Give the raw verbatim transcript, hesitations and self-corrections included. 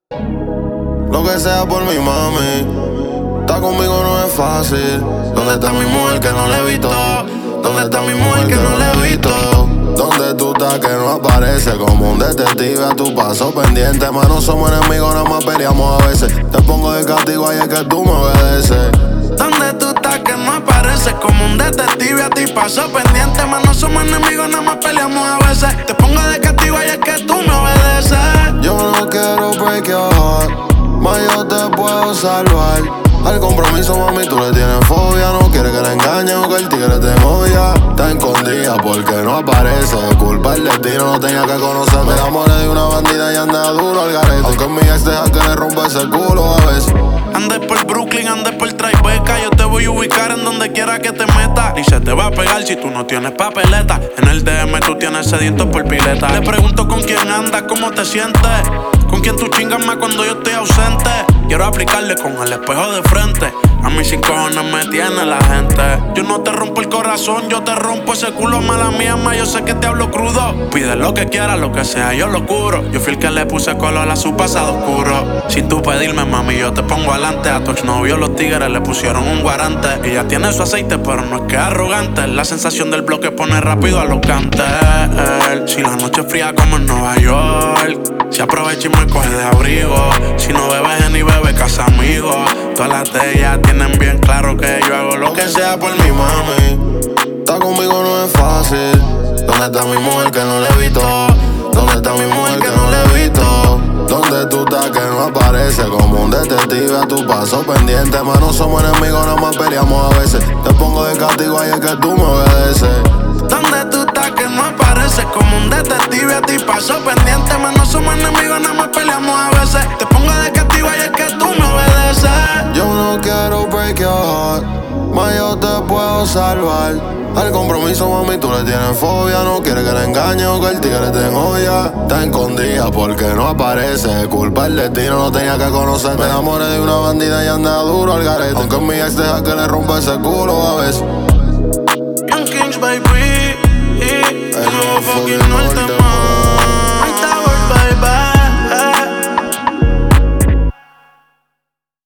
Lo que sea por mi mami. Estar conmigo no es fácil. ¿Dónde está mi mujer que no le he visto? ¿Dónde está mi mujer que no le he visto? ¿Dónde tú estás que no aparece? Como un detective a tu paso pendiente. Mano, somos enemigos, nada más peleamos a veces. Te pongo de castigo y es que tú me obedeces. ¿Dónde tú estás que no apareces? Como un detective a ti paso pendiente. Mano, somos enemigos, nada más peleamos a veces. Te pongo de castigo y es que tú me obedeces. Yo no quiero break your heart, mas yo te puedo salvar. Al compromiso, mami, tú le tienes fobia. No quiere que la engañen o que el tigre te odia. Está escondida porque no aparece. Culpa el destino, no tenía que conocer. Me enamoré de una bandida y anda duro al garete. Aunque mi ex deja que le rompa ese culo a veces. Andes por Brooklyn, andes por Tribeca. Yo te voy a ubicar en donde quiera que te metas. Y se te va a pegar si tú no tienes papeleta. En el D M tú tienes sediento por pileta. Le pregunto con quién andas, cómo te sientes. Con quién tú chingas más cuando yo estoy ausente. Quiero aplicarle con el espejo de frente. A mí sin cojones me tiene la gente. Yo no te rompo el corazón, yo te rompo ese culo. Mala mía, ma, yo sé que te hablo crudo. Pide lo que quieras, lo que sea, yo lo curo. Yo fui el que le puse color a su pasado oscuro. Sin tú pedirme, mami, yo te pongo adelante. A tu exnovio los tigres le pusieron un guarante. Ella tiene su aceite, pero no es que es arrogante. La sensación del bloque pone rápido a los cantes. Si la noche es fría como en Nueva York, si aprovecha y me coge de abrigo. Si no bebes ni bebe casa amigo. Todas las de ellas tienen bien claro que yo hago lo que sea por mi mami. Estar conmigo no es fácil. ¿Dónde está mi mujer que no le he visto? ¿Dónde está mi mujer que no le he visto? ¿Dónde tú estás que no aparece? Como un detective a tu paso pendiente. Mano, somos enemigos, nada más peleamos a veces. Te pongo de castigo y es que tú me obedeces. ¿Dónde tú estás que no apareces? Como un detective a ti paso pendiente. Mano, somos enemigos, nada más peleamos a veces. Te pongo de castigo y es que tú me obedeces. Yo no quiero break your heart, mas yo te puedo salvar. Al compromiso, mami, tú le tienes fobia. No quiere que la engañen o que el tigre te enjoya. Está escondida porque no aparece. Culpa el destino, no tenía que conocer. Me enamoré de una bandida y anda duro al garete. Aunque mi ex deja que le rompa ese culo a veces. Young Kings, baby. El nuevo fucking norte,